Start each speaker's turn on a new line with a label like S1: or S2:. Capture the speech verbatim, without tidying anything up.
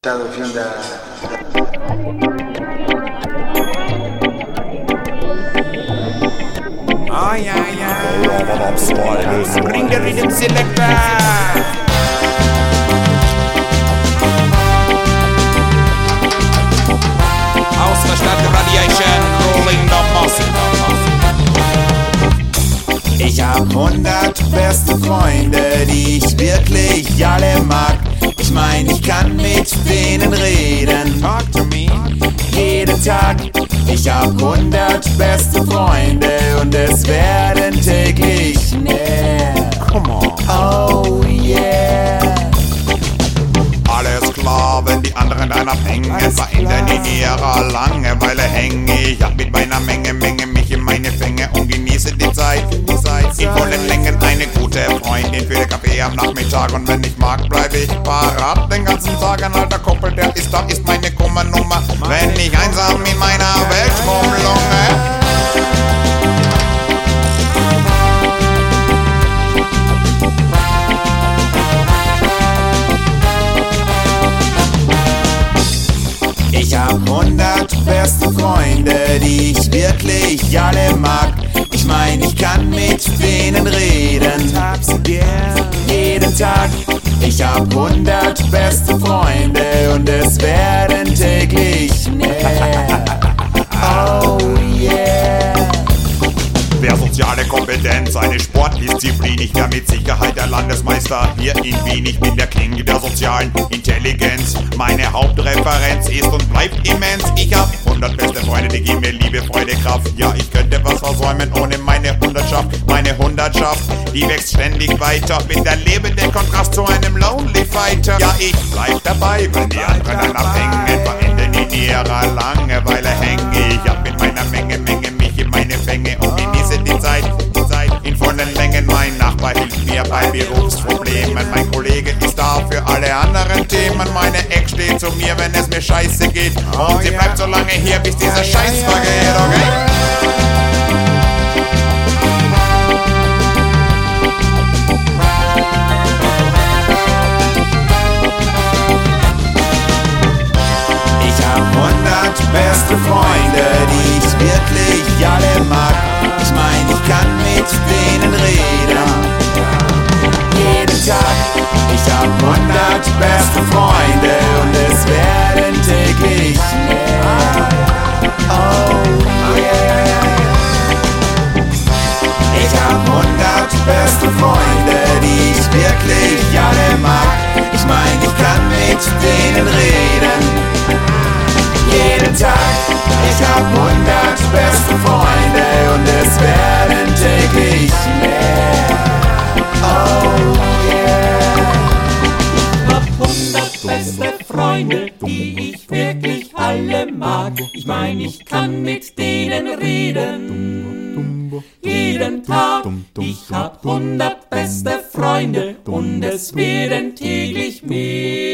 S1: Traducción de...
S2: Oh ja, ja. Bring the rhythm selector. Aus der Stadt Radiation, rolling the moss.
S3: Ich hab hundert beste Freunde, die ich wirklich alle mag. Ich mein, ich kann mit denen reden.
S2: Talk to me.
S3: Jeden Tag. Ich hab hundert beste Freunde und es werden täglich mehr.
S2: Come on.
S3: Oh yeah.
S4: Alles klar, wenn die anderen dann abhängen, verändern in ihrer Langeweile hänge ich ab mit meiner Menge, Menge mich in meine Fänge und genieße die Zeit. In vollen Längen eine gute Freundin für den Kaffee am Nachmittag und wenn ich mag, bleibe ich parat den ganzen Tag. Ein alter Kumpel, der ist da, ist meine Kummernummer, wenn ich einsam in meiner Welt rumlunge.
S3: Ich hab hundert beste Freunde, die ich wirklich alle mag. Ich mein, ich kann mit denen reden. Jeden Tag. Ich hab hundert beste Freunde und es werden täglich mehr. Oh yeah.
S4: Wer soziale Kompetenz, eine Sportdisziplin, ich wär mit Sicherheit der Landesmeister hier in Wien. Ich bin der King der sozialen Intelligenz. Meine Hauptreferenz ist und bleibt immens. Ich hab hundert beste Freunde, die geben mir Liebe, Freude, Kraft. Ja, ich könnte was versäumen ohne meine Hundertschaft. Meine Hundertschaft, die wächst ständig weiter. Bin der lebende Kontrast zu einem Lonely Fighter. Ja, ich bleib dabei, wenn die anderen dann abhängen. Verenden in ihrer Langeweile hänge ich ab mit meiner Menge, Menge mich in meine Fänge und genieße die Zeit, die Zeit in vollen Längen. Mein Nachbar hilft mir bei Berufsproblemen. Mein Kollege ist da für alle anderen Themen. Meine Ex steht zu mir, wenn es mir scheiße geht. Und sie bleibt so lange hier, bis dieser Scheiß vergeht, okay?
S3: Ich hab hundert beste Freunde, die ich wirklich alle mag. Ich mein, ich kann mit denen reden. Jeden Tag. Ich hab hundert beste Freunde und es werden täglich mehr. Oh yeah. Ich hab hundert beste Freunde, die ich wirklich alle mag. Ich mein, ich kann mit denen reden. Jeden Tag. Ich hab hundert beste Freunde und es werden täglich mehr. Oh yeah.
S5: Ich hab hundert beste Freunde, die ich wirklich alle mag. Ich mein, ich kann mit denen reden. Jeden Tag. Ich hab hundert beste Freunde und es werden täglich mehr.